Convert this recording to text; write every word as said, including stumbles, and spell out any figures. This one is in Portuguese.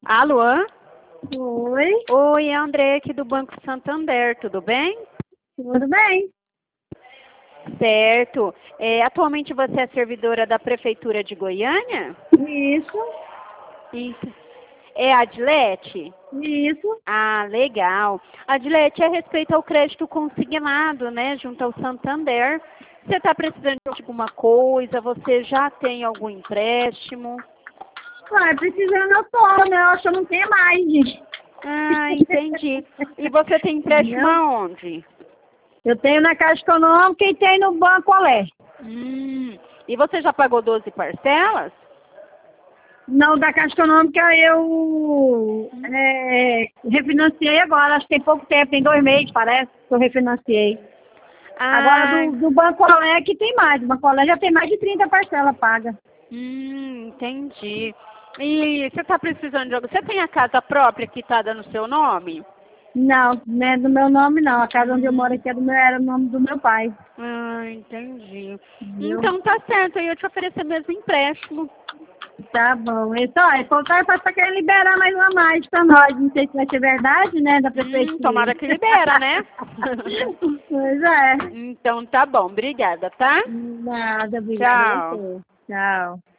Alô? Oi, Oi, é a André aqui do Banco Santander, tudo bem? tudo bem? Certo. É, atualmente você é servidora da Prefeitura de Goiânia? Isso, Isso. É a Adilete? isso. Ah, legal. Adilete, é a respeito ao crédito consignado, né, junto ao Santander. Você está precisando de alguma coisa? Você já tem algum empréstimo? Ué, precisando eu tô, né? Eu acho que eu não tenho mais, gente. Ah, entendi. E você tem empréstimo Entendeu? aonde? Eu tenho na Caixa Econômica e tenho no Banco Olé. Hum, e você já pagou doze parcelas? Não, da Caixa Econômica eu é, refinanciei agora, acho que tem pouco tempo, tem dois meses, parece, que eu refinanciei. Agora Ah, do, do Banco Olé que tem mais, o Banco Olé já tem mais de trinta parcelas pagas. hum, entendi. E você está precisando de algo? Você tem a casa própria quitada no seu nome? Não, não é do meu nome não, a casa onde eu moro Hum, aqui é do meu, era o nome do meu pai, ah, entendi. entendeu? Então tá certo, aí eu te oferecer mesmo empréstimo. Tá bom. Então, é faltar para querer liberar mais uma margem para nós. Não sei se vai ser verdade, né, da Hum, prefeitura. tomara que libera, né? Pois é. Então tá bom, obrigada, tá? Nada, obrigada a Tchau. você. Tchau.